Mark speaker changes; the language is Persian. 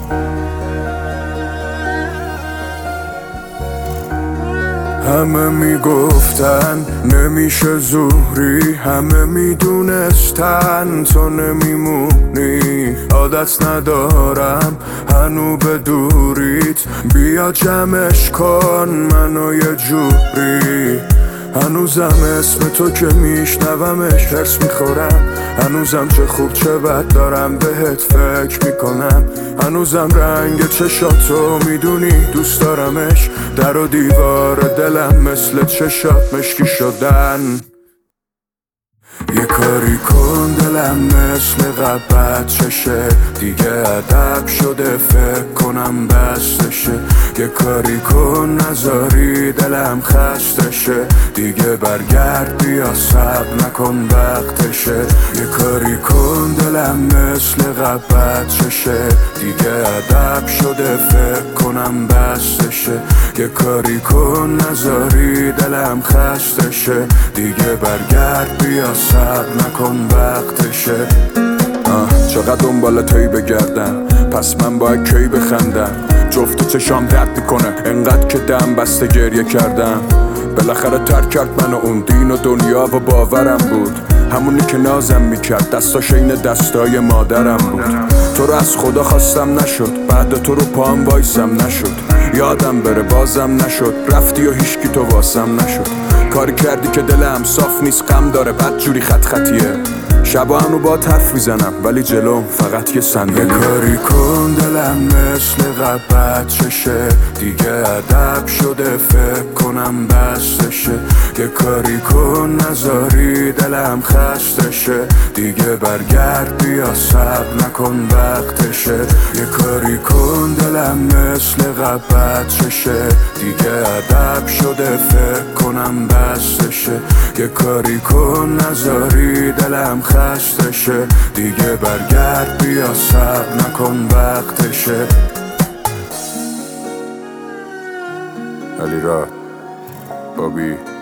Speaker 1: همه میگفتن نمیشه زوری، همه میدونستن تو نمیمونی. عادت ندارم هنو به دوریت، بیا جمعش کن منو یه جوری. هنوزم اسم تو که میشنومش حرص میخورم، هنوزم چه خوب چه بد دارم بهت فکر میکنم. هنوزم رنگ چشاتو میدونی دوست دارمش، در و دیوار دلم مثل چشات مشکی شدن. یه کاری کن دلم مثل قبط چشه، دیگه ادب شده فکر کنم بستشه. یه کاری کن نذاری دلم خسته شه، دیگه برگرد بیا صبر نکن وقتشه. یه کاری کن دلم مثل قبط چشه، دیگه ادب شده فکر کنم بستشه. یه کاری کن نذاری دلم خسته شه، دیگه برگرد بیا صبر نکن وقتشه. چقدر دنبال تویی بگردم، پس من باید کی بخندم؟ جفت چشام درد میکنه انقدر که دم بسته گریه کردم. بالاخره ترک کرد منو اون دین و دنیا و باورم بود، همونی که نازم میکرد دستاش این دستای مادرم بود. تو رو از خدا خواستم نشد، بعد تو رو پام وایسم نشد. یادم بره بازم نشد، رفتی و هیچکی تو واسم نشد. کاری کردی که دلم صاف نیست غم داره بد جوری خط خطیه. شبا هنو با حرف میزنم ولی جلوم فقط یه صندلی. یه کاری کن دلم مثل قبط چشه، دیگه ادب شده فکر کنم بستشه. یه کاری کن نذاری دلم خسته شه، دیگه برگرد بیا صبر نکن وقتشه. یه کاری کن دلم مثل قبط چشه، دیگه ادب شده فکر کنم بستشه. یه کاری کن نذاری دلم خسته شه، دیگه برگرد بیا صبر نکن وقتشه. علی را بابی